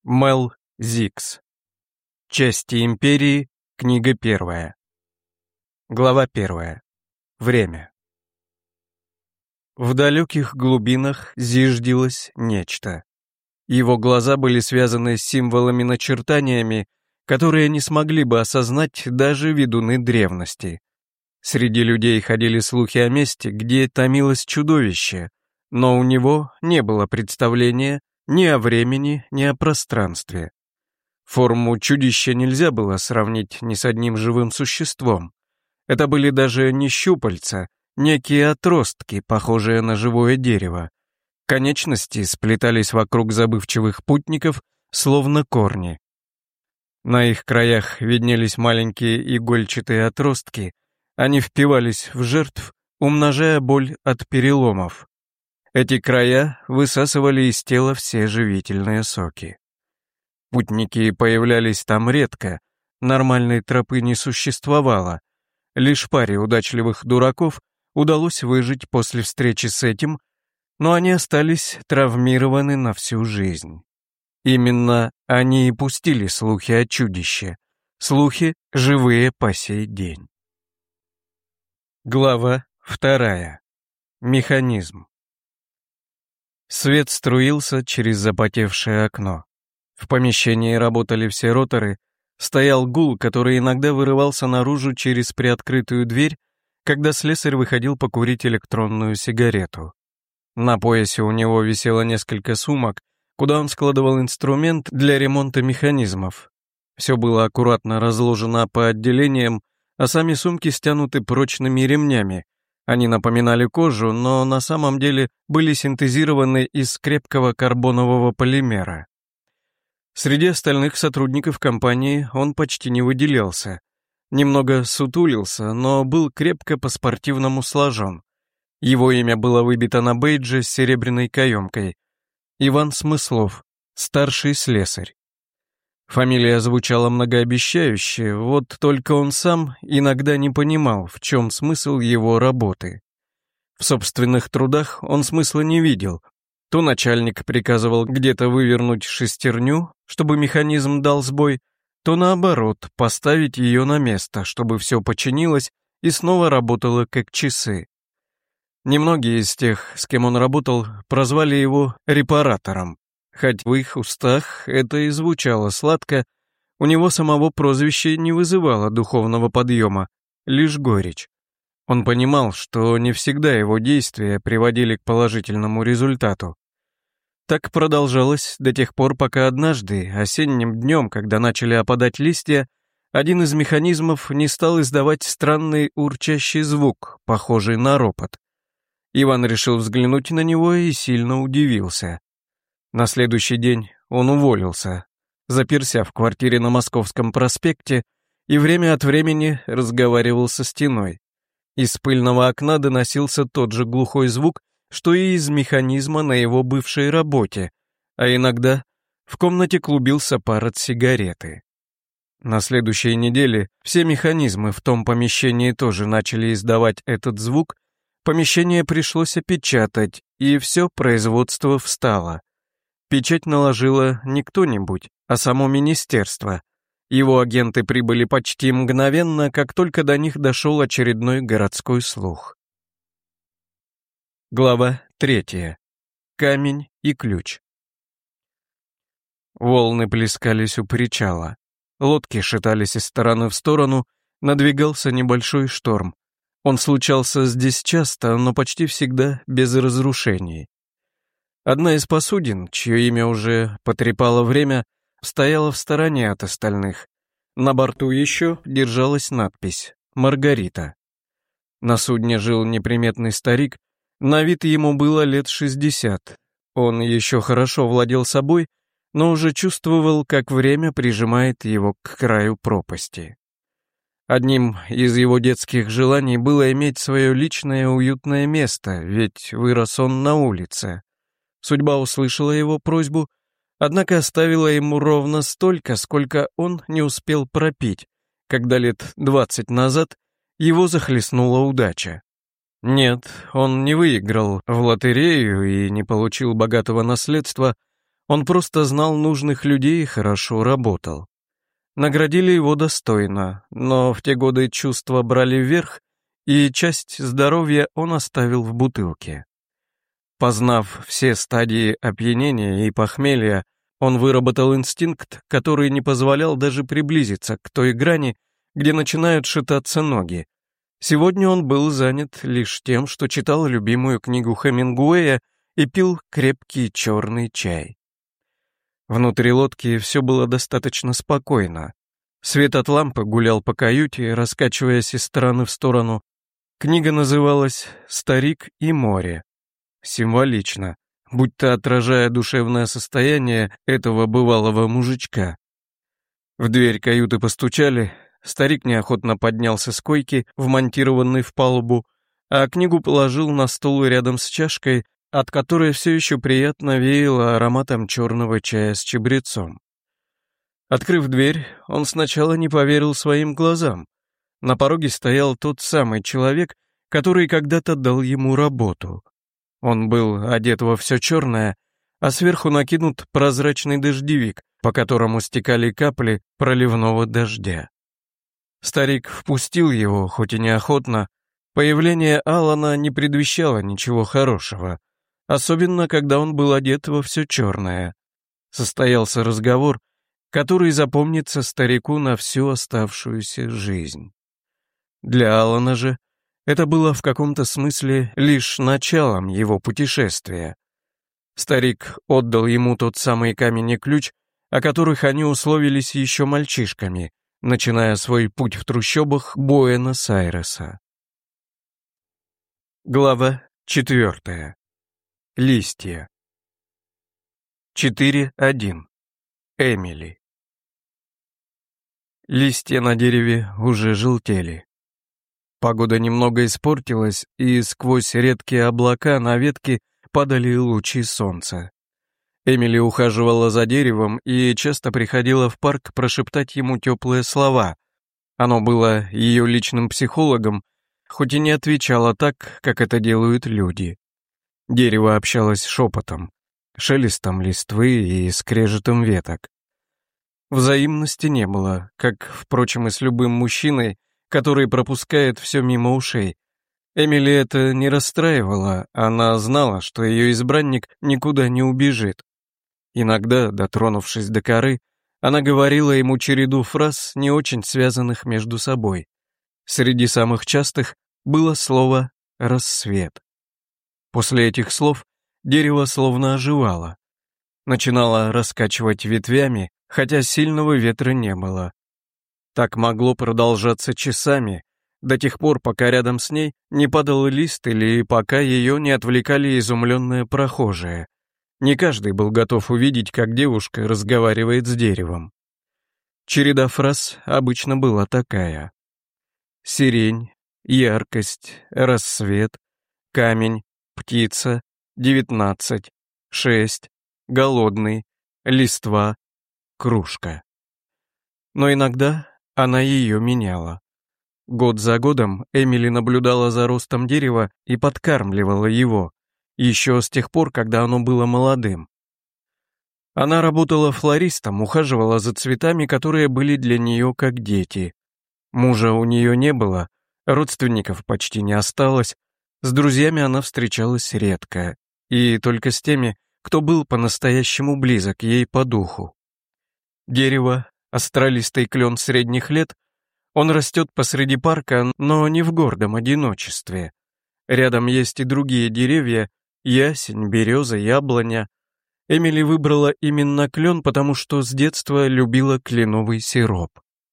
Мел Зикс. Части империи. Книга 1. Глава 1. Время. В далеких глубинах зиждилось нечто. Его глаза были связаны с символами-начертаниями, которые не смогли бы осознать даже ведуны древности. Среди людей ходили слухи о месте, где томилось чудовище, но у него не было представления ни о времени, ни о пространстве. Форму чудища нельзя было сравнить ни с одним живым существом. Это были даже не щупальца, некие отростки, похожие на живое дерево. Конечности сплетались вокруг забывчивых путников, словно корни. На их краях виднелись маленькие игольчатые отростки, они впивались в жертв, умножая боль от переломов. Эти края высасывали из тела все живительные соки. Путники появлялись там редко, нормальной тропы не существовало. Лишь паре удачливых дураков удалось выжить после встречи с этим, но они остались травмированы на всю жизнь. Именно они и пустили слухи о чудище, слухи, живые по сей день. Глава 2. Механизм. Свет струился через запотевшее окно. В помещении работали все роторы, стоял гул, который иногда вырывался наружу через приоткрытую дверь, когда слесарь выходил покурить электронную сигарету. На поясе у него висело несколько сумок, куда он складывал инструмент для ремонта механизмов. Все было аккуратно разложено по отделениям, а сами сумки стянуты прочными ремнями. Они напоминали кожу, но на самом деле были синтезированы из крепкого карбонового полимера. Среди остальных сотрудников компании он почти не выделялся. Немного сутулился, но был крепко по-спортивному сложен. Его имя было выбито на бейдже с серебряной каемкой. Иван Смыслов, старший слесарь. Фамилия звучала многообещающе, вот только он сам иногда не понимал, в чем смысл его работы. В собственных трудах он смысла не видел. То начальник приказывал где-то вывернуть шестерню, чтобы механизм дал сбой, то наоборот, поставить ее на место, чтобы все починилось и снова работало как часы. Немногие из тех, с кем он работал, прозвали его репаратором. Хоть в их устах это и звучало сладко, у него самого прозвище не вызывало духовного подъема, лишь горечь. Он понимал, что не всегда его действия приводили к положительному результату. Так продолжалось до тех пор, пока однажды, осенним днем, когда начали опадать листья, один из механизмов не стал издавать странный урчащий звук, похожий на ропот. Иван решил взглянуть на него и сильно удивился. На следующий день он уволился, заперся в квартире на Московском проспекте и время от времени разговаривал со стеной. Из пыльного окна доносился тот же глухой звук, что и из механизма на его бывшей работе, а иногда в комнате клубился пар от сигареты. На следующей неделе все механизмы в том помещении тоже начали издавать этот звук, помещение пришлось опечатать, и все производство встало. Печать наложило не кто-нибудь, а само министерство. Его агенты прибыли почти мгновенно, как только до них дошел очередной городской слух. Глава 3. Камень и ключ. Волны плескались у причала. Лодки шатались из стороны в сторону, надвигался небольшой шторм. Он случался здесь часто, но почти всегда без разрушений. Одна из посудин, чье имя уже потрепало время, стояла в стороне от остальных. На борту еще держалась надпись «Маргарита». На судне жил неприметный старик, на вид ему было лет 60. Он еще хорошо владел собой, но уже чувствовал, как время прижимает его к краю пропасти. Одним из его детских желаний было иметь свое личное уютное место, ведь вырос он на улице. Судьба услышала его просьбу, однако оставила ему ровно столько, сколько он не успел пропить, когда лет 20 назад его захлестнула удача. Нет, он не выиграл в лотерею и не получил богатого наследства, Он просто знал нужных людей и хорошо работал. Наградили его достойно, но в те годы чувства брали вверх, и часть здоровья он оставил в бутылке. Познав все стадии опьянения и похмелья, он выработал инстинкт, который не позволял даже приблизиться к той грани, где начинают шататься ноги. Сегодня он был занят лишь тем, что читал любимую книгу Хемингуэя и пил крепкий черный чай. Внутри лодки все было достаточно спокойно. Свет от лампы гулял по каюте, раскачиваясь из стороны в сторону. Книга называлась «Старик и море». Символично, будто отражая душевное состояние этого бывалого мужичка. В дверь каюты постучали, старик неохотно поднялся с койки, вмонтированной в палубу, а книгу положил на стол рядом с чашкой, от которой все еще приятно веяло ароматом черного чая с чабрецом. Открыв дверь, он сначала не поверил своим глазам. На пороге стоял тот самый человек, который когда-то дал ему работу. Он был одет во все черное, а сверху накинут прозрачный дождевик, по которому стекали капли проливного дождя. Старик впустил его, хоть и неохотно. Появление Алана не предвещало ничего хорошего, особенно когда он был одет во все черное. Состоялся разговор, который запомнится старику на всю оставшуюся жизнь. Для Алана же это было в каком-то смысле лишь началом его путешествия. Старик отдал ему тот самый камень и ключ, о которых они условились еще мальчишками, начиная свой путь в трущобах Буэнос-Айреса. Глава 4. Листья. 4.1. Эмили. Листья на дереве уже желтели. Погода немного испортилась, и сквозь редкие облака на ветке падали лучи солнца. Эмили ухаживала за деревом и часто приходила в парк прошептать ему теплые слова. Оно было ее личным психологом, хоть и не отвечало так, как это делают люди. Дерево общалось шепотом, шелестом листвы и скрежетом веток. Взаимности не было, как, впрочем, и с любым мужчиной, который пропускает все мимо ушей. Эмили это не расстраивало, она знала, что ее избранник никуда не убежит. Иногда, дотронувшись до коры, она говорила ему череду фраз, не очень связанных между собой. Среди самых частых было слово «рассвет». После этих слов дерево словно оживало. Начинало раскачивать ветвями, хотя сильного ветра не было. Так могло продолжаться часами, до тех пор, пока рядом с ней не падал лист или пока ее не отвлекали изумленные прохожие. Не каждый был готов увидеть, как девушка разговаривает с деревом. Череда фраз обычно была такая: сирень, яркость, рассвет, камень, птица, 19, 6, голодный, листва, кружка. Но иногда она ее меняла. Год за годом Эмили наблюдала за ростом дерева и подкармливала его, еще с тех пор, когда оно было молодым. Она работала флористом, ухаживала за цветами, которые были для нее как дети. Мужа у нее не было, родственников почти не осталось, с друзьями она встречалась редко, и только с теми, кто был по-настоящему близок ей по духу. Дерево, астралистый клен средних лет, он растет посреди парка, но не в гордом одиночестве. Рядом есть и другие деревья: ясень, береза, яблоня. Эмили выбрала именно клен, потому что с детства любила кленовый сироп.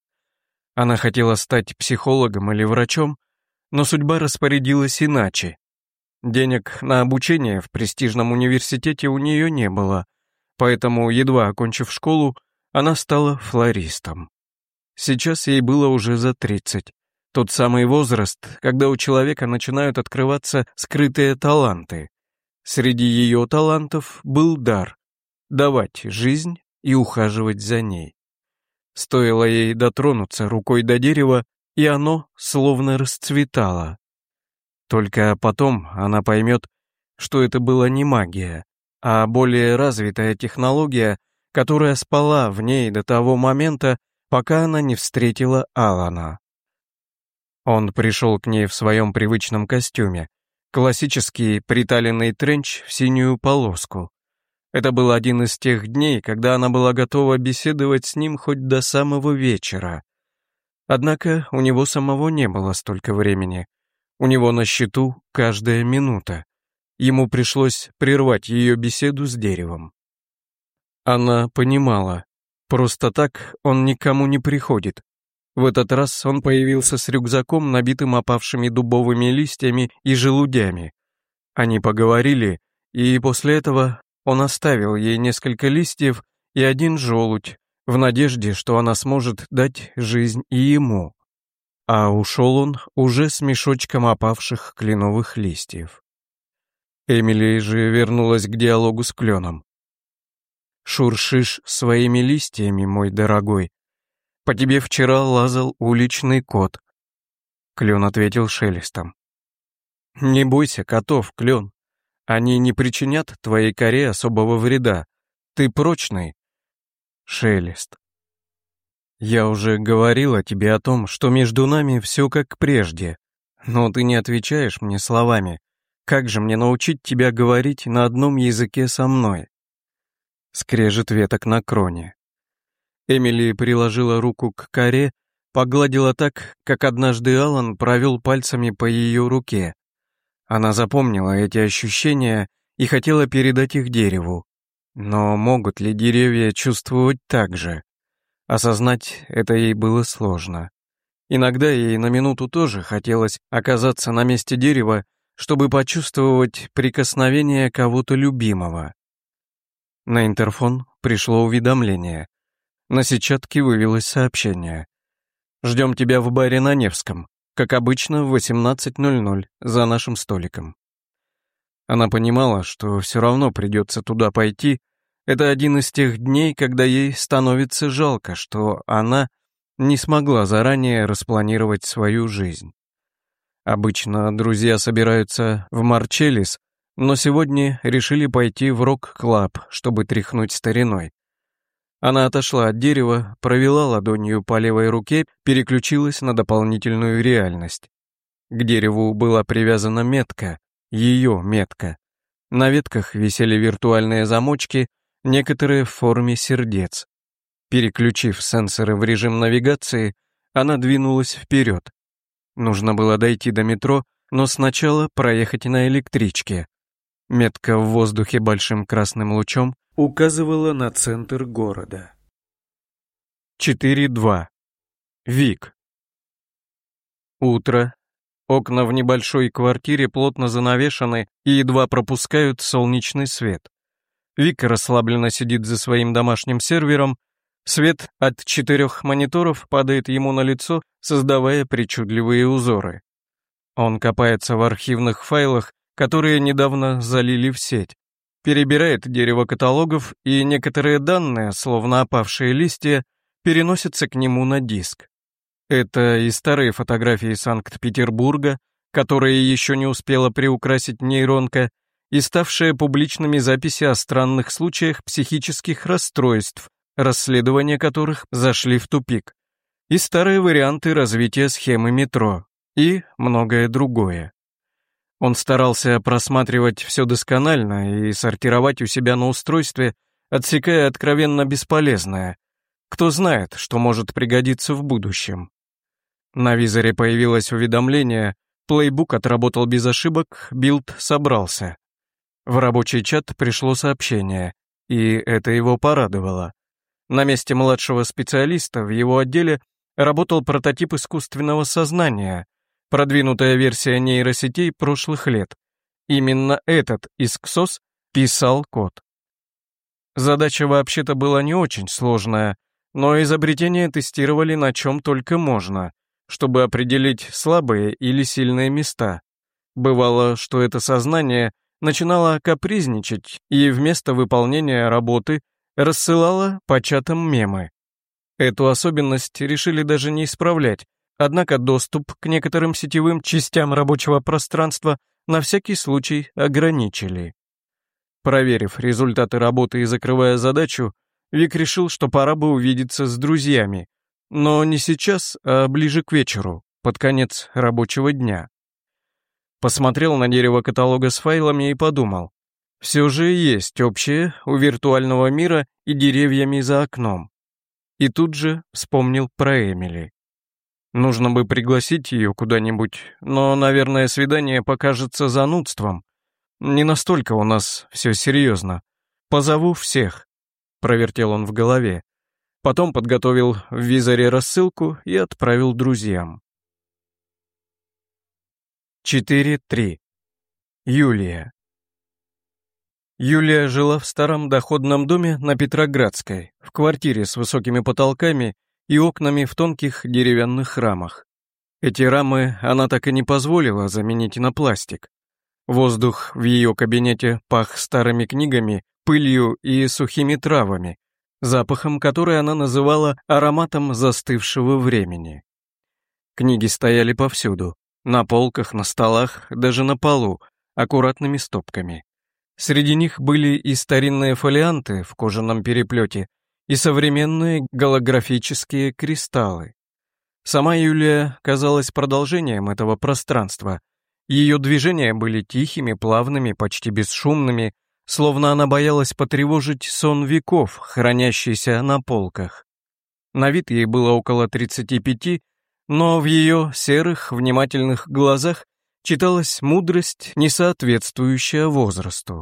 Она хотела стать психологом или врачом, но судьба распорядилась иначе. Денег на обучение в престижном университете у нее не было, поэтому, едва окончив школу, она стала флористом. Сейчас ей было уже за 30, тот самый возраст, когда у человека начинают открываться скрытые таланты. Среди ее талантов был дар — давать жизнь и ухаживать за ней. Стоило ей дотронуться рукой до дерева, и оно словно расцветало. Только потом она поймет, что это была не магия, а более развитая технология, которая спала в ней до того момента, пока она не встретила Алана. Он пришел к ней в своем привычном костюме, классический приталенный тренч в синюю полоску. Это был один из тех дней, когда она была готова беседовать с ним хоть до самого вечера. Однако у него самого не было столько времени. У него на счету каждая минута. Ему пришлось прервать ее беседу с деревом. Она понимала, просто так он никому не приходит. В этот раз он появился с рюкзаком, набитым опавшими дубовыми листьями и желудями. Они поговорили, и после этого он оставил ей несколько листьев и один желудь, в надежде, что она сможет дать жизнь и ему. А ушел он уже с мешочком опавших кленовых листьев. Эмили же вернулась к диалогу с кленом. «Шуршишь своими листьями, мой дорогой. По тебе вчера лазал уличный кот». Клен ответил шелестом. «Не бойся котов, Клен. Они не причинят твоей коре особого вреда. Ты прочный». Шелест. «Я уже говорила тебе о том, что между нами все как прежде, но ты не отвечаешь мне словами. Как же мне научить тебя говорить на одном языке со мной?» Скрежет веток на кроне. Эмили приложила руку к коре, погладила так, как однажды Алан провел пальцами по ее руке. Она запомнила эти ощущения и хотела передать их дереву. Но могут ли деревья чувствовать так же? Осознать это ей было сложно. Иногда ей на минуту тоже хотелось оказаться на месте дерева, чтобы почувствовать прикосновение кого-то любимого. На интерфон пришло уведомление. На сетчатке вывелось сообщение. «Ждем тебя в баре на Невском, как обычно в 18:00 за нашим столиком». Она понимала, что все равно придется туда пойти. Это один из тех дней, когда ей становится жалко, что она не смогла заранее распланировать свою жизнь. Обычно друзья собираются в Марчеллис, но сегодня решили пойти в рок-клаб, чтобы тряхнуть стариной. Она отошла от дерева, провела ладонью по левой руке, переключилась на дополнительную реальность. К дереву была привязана метка, ее метка. На ветках висели виртуальные замочки, некоторые в форме сердец. Переключив сенсоры в режим навигации, она двинулась вперед. Нужно было дойти до метро, но сначала проехать на электричке. Метка в воздухе большим красным лучом указывала на центр города. 4:2. Вик. Утро. Окна в небольшой квартире плотно занавешены и едва пропускают солнечный свет. Вик расслабленно сидит за своим домашним сервером. Свет от 4 мониторов падает ему на лицо, создавая причудливые узоры. Он копается в архивных файлах, которые недавно залили в сеть. Перебирает дерево каталогов, и некоторые данные, словно опавшие листья, переносятся к нему на диск. Это и старые фотографии Санкт-Петербурга, которые еще не успела приукрасить нейронка, и ставшие публичными записи о странных случаях психических расстройств, расследования которых зашли в тупик, и старые варианты развития схемы метро, и многое другое. Он старался просматривать все досконально и сортировать у себя на устройстве, отсекая откровенно бесполезное. Кто знает, что может пригодиться в будущем. На визоре появилось уведомление, плейбук отработал без ошибок, билд собрался. В рабочий чат пришло сообщение, и это его порадовало. На месте младшего специалиста в его отделе работал прототип искусственного сознания, продвинутая версия нейросетей прошлых лет. Именно этот Исксос писал код. Задача вообще-то была не очень сложная, но изобретение тестировали на чем только можно, чтобы определить слабые или сильные места. Бывало, что это сознание начинало капризничать и вместо выполнения работы рассылало по чатам мемы. Эту особенность решили даже не исправлять, однако доступ к некоторым сетевым частям рабочего пространства на всякий случай ограничили. Проверив результаты работы и закрывая задачу, Вик решил, что пора бы увидеться с друзьями, но не сейчас, а ближе к вечеру, под конец рабочего дня. Посмотрел на дерево каталога с файлами и подумал, все же есть общее у виртуального мира и деревьями за окном. И тут же вспомнил про Эмили. Нужно бы пригласить ее куда-нибудь, но, наверное, свидание покажется занудством. Не настолько у нас все серьезно. Позову всех, провертел он в голове. Потом подготовил в визоре рассылку и отправил друзьям. 4.3. Юлия. Юлия жила в старом доходном доме на Петроградской, в квартире с высокими потолками и окнами в тонких деревянных рамах. Эти рамы она так и не позволила заменить на пластик. Воздух в ее кабинете пах старыми книгами, пылью и сухими травами, запахом, который она называла ароматом застывшего времени. Книги стояли повсюду, на полках, на столах, даже на полу, аккуратными стопками. Среди них были и старинные фолианты в кожаном переплете, и современные голографические кристаллы. Сама Юлия казалась продолжением этого пространства. Ее движения были тихими, плавными, почти бесшумными, словно она боялась потревожить сон веков, хранящийся на полках. На вид ей было около 35, но в ее серых, внимательных глазах читалась мудрость, не соответствующая возрасту.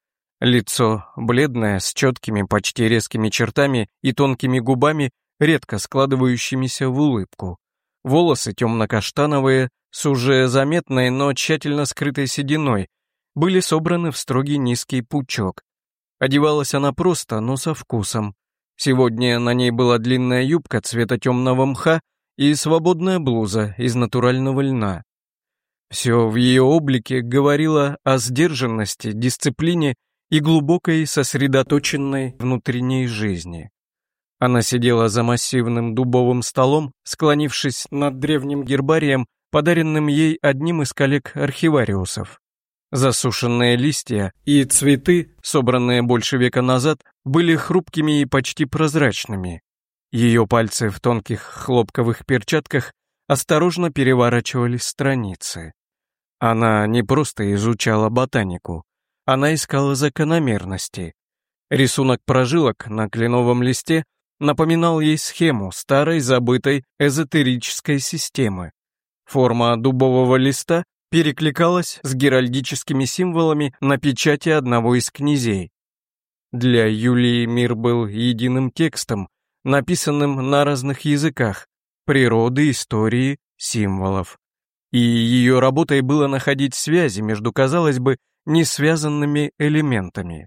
Лицо, бледное, с четкими, почти резкими чертами и тонкими губами, редко складывающимися в улыбку. Волосы темно-каштановые, с уже заметной, но тщательно скрытой сединой, были собраны в строгий низкий пучок. Одевалась она просто, но со вкусом. Сегодня на ней была длинная юбка цвета темного мха и свободная блуза из натурального льна. Все в ее облике говорило о сдержанности, дисциплине и глубокой сосредоточенной внутренней жизни. Она сидела за массивным дубовым столом, склонившись над древним гербарием, подаренным ей одним из коллег-архивариусов. Засушенные листья и цветы, собранные больше века назад, были хрупкими и почти прозрачными. Ее пальцы в тонких хлопковых перчатках осторожно переворачивали страницы. Она не просто изучала ботанику, она искала закономерности. Рисунок прожилок на кленовом листе напоминал ей схему старой забытой эзотерической системы. Форма дубового листа перекликалась с геральдическими символами на печати одного из князей. Для Юлии мир был единым текстом, написанным на разных языках, природы, истории, символов. И ее работой было находить связи между, казалось бы, несвязанными элементами.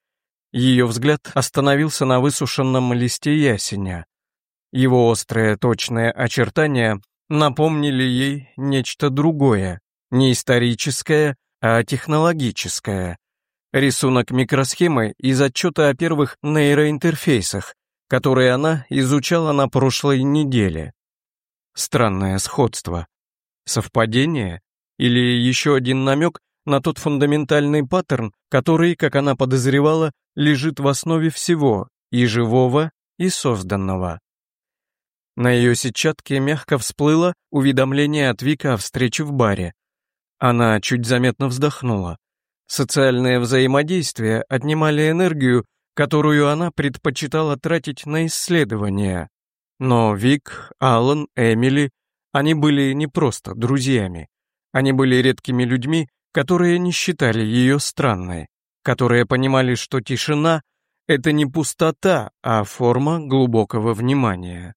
Ее взгляд остановился на высушенном листе ясеня. Его острые точные очертания напомнили ей нечто другое, не историческое, а технологическое. Рисунок микросхемы из отчета о первых нейроинтерфейсах, которые она изучала на прошлой неделе. Странное сходство. Совпадение? Или еще один намек на тот фундаментальный паттерн, который, как она подозревала, лежит в основе всего, и живого, и созданного. На ее сетчатке мягко всплыло уведомление от Вика о встрече в баре. Она чуть заметно вздохнула. Социальные взаимодействия отнимали энергию, которую она предпочитала тратить на исследования. Но Вик, Алан, Эмили, они были не просто друзьями. Они были редкими людьми, которые не считали ее странной, которые понимали, что тишина — это не пустота, а форма глубокого внимания.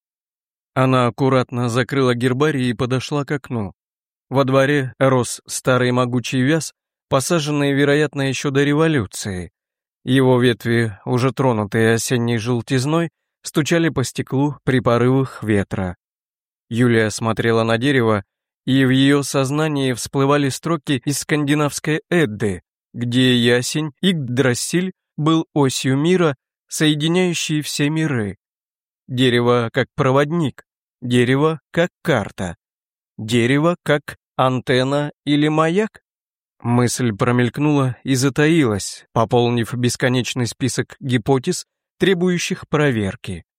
Она аккуратно закрыла гербарий и подошла к окну. Во дворе рос старый могучий вяз, посаженный, вероятно, еще до революции. Его ветви, уже тронутые осенней желтизной, стучали по стеклу при порывах ветра. Юлия смотрела на дерево, и в ее сознании всплывали строки из скандинавской Эдды, где ясень Игдрасиль был осью мира, соединяющей все миры. Дерево как проводник, дерево как карта, дерево как антенна или маяк. Мысль промелькнула и затаилась, пополнив бесконечный список гипотез, требующих проверки.